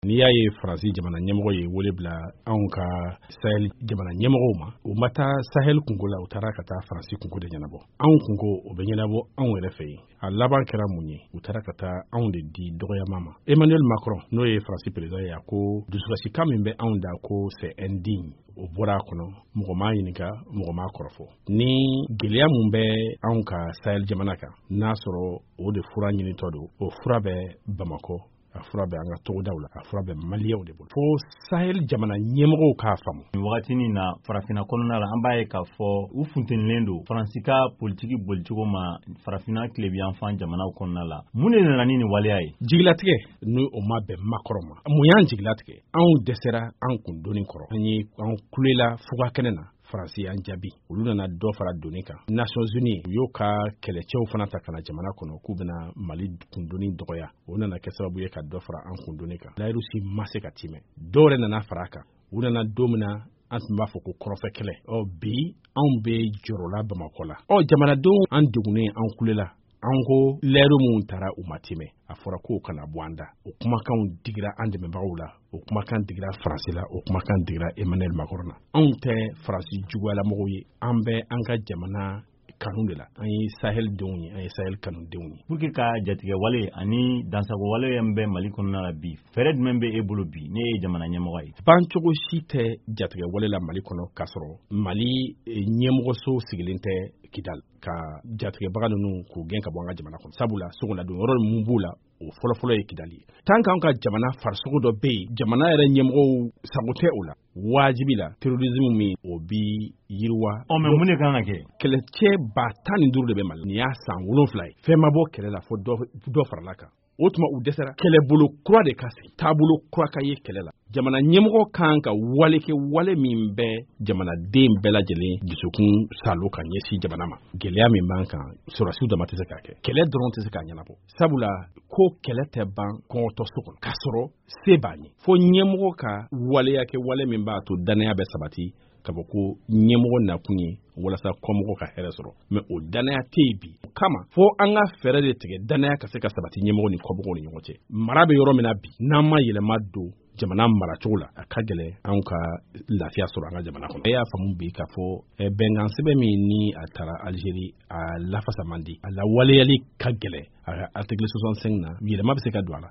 n'i y'a ye Faransi jamana ɲɛmɔgɔ ye wele bila anw ka Sahel jamana ɲɛmɔgɔw ma u ma taa Sahel kungo la u taara ka taa Faransi kungo de ɲɛnabɔ anw kungo o bɛ ɲɛnabɔ anw yɛrɛ fɛ yen a laban kɛra mun ye u taara ka taa anw de di dɔgɔyama ma Emmanuel Macron n'o ye Faransi président ye a ko dusukasikan min bɛ anw da ko c'est indigne o bɔra a kɔnɔ mɔgɔ m'a ɲininka mɔgɔ m'a kɔrɔfɔ ni gɛlɛya mun bɛ anw ka Sahel jamana kan n'a sɔrɔ o de fura ɲinitɔ don o fura bɛ Bamako a fura bɛ an ka togodaw la a fura bɛ maliyɛnw de bolo fo Sahel jamana ɲɛmɔgɔw k'a faamu nin wagati nin na farafinna kɔnɔna la an b'a ye k'a fɔ u funtenilen don Faransi ka politiki bolicogo ma farafinna tilebiyanfan jamanaw kɔnɔna la mun de nana ni nin waleya ye jigilatigɛ ni o ma bɛn Macron ma mun y'an jigilatigɛ anw dɛsɛra an kun donni kɔrɔ an kulela fuga kɛnɛ na Faransi y'an jaabi olu nana dɔ fara donni kan Nations Unies u y'o ka kɛlɛcɛw fana ta kana jamana kɔnɔ k'u bɛna Mali kundonni dɔgɔya o nana kɛ sababu ye ka dɔ fara an kundonni kan layiru si ma se ka timɛ dɔw yɛrɛ nana fara a kan u nana don min na an tun b'a fɔ ko kɔrɔfɛ kɛlɛ bi anw bɛ jɔrɔla Bamako la jamanadenw an degunnen an kulela an ko layiru mun taara u ma timɛ a fɔra ko kana bɔ an da o kumakanw digira an dɛmɛbagaw la o kumakan digira Faransi la o kumakan digira Emmanuel Macron na anw tɛ Faransi juguyalamɔgɔw ye an bɛ an ka jamana kanu de la an ye Sahel denw ye an ye Sahel kanudenw ye pour que ka jatigɛ wale ani dansago wale yan bɛ Mali kɔnɔna la bi fɛrɛ jumɛn bɛ e bolo bi ne ye jamana ɲɛmɔgɔ ye bancogo si tɛ jatigɛ wale la Mali kɔnɔ k'a sɔrɔ Mali ɲɛmɔgɔso sigilen tɛ Kidal ka jatigɛbaga ninnu k'u gɛn ka bɔ an ka jamana kɔnɔ sabula sogoladon yɔrɔ mun b'u la o fɔlɔfɔlɔ ye Kidali ye tant qu'an ka jamana farisogo dɔ bɛ yen jamana yɛrɛ ɲɛmɔgɔw sago tɛ o la wajibi la terrorisme min o bi yiriwa mais mun de kan ka kɛ kɛlɛcɛ 15 de bɛ Mali nin y'a san 7 ye fɛn ma bɔ kɛlɛ la fo dɔ farala kan o tuma u dɛsɛra kɛlɛbolo kura de ka sigi taabolo kura ka ye kɛlɛ la jamana ɲɛmɔgɔ kan ka wale kɛ wale min bɛ jamanaden bɛɛ lajɛlen dusukun salo ka ɲɛsin jamana ma gɛlɛya min b'an kan sɔrɔsiw dama tɛ se k'a kɛ kɛlɛ dɔrɔn tɛ se k'a ɲɛnabɔ sabula ko kɛlɛ tɛ ban kɔngɔtɔ so kɔnɔ k'a sɔrɔ se b'a ɲɛ fo ɲɛmɔgɔ ka waleya kɛ wale min b'a to danaya bɛ sabati ka fɔ ko ɲɛmɔgɔ nakun ye walasa kɔmɔgɔ ka hɛrɛ sɔrɔ mais o danaya tɛ yen bi o kama fo an ka fɛɛrɛ de tigɛ danaya ka se ka sabati ɲɛmɔgɔ ni kɔmɔgɔw ni ɲɔgɔn cɛ mara bɛ yɔrɔ min na bi n'an ma yɛlɛma don jamana maracogo la a ka gɛlɛn anw ka lafiya sɔrɔ an ka jamana kɔnɔ e y'a faamu bi k'a fɔ bɛnkan sɛbɛn min ni a taara Algérie a lafasa man di a lawaleyali ka gɛlɛn a article 65 na yɛlɛma bɛ se ka don a la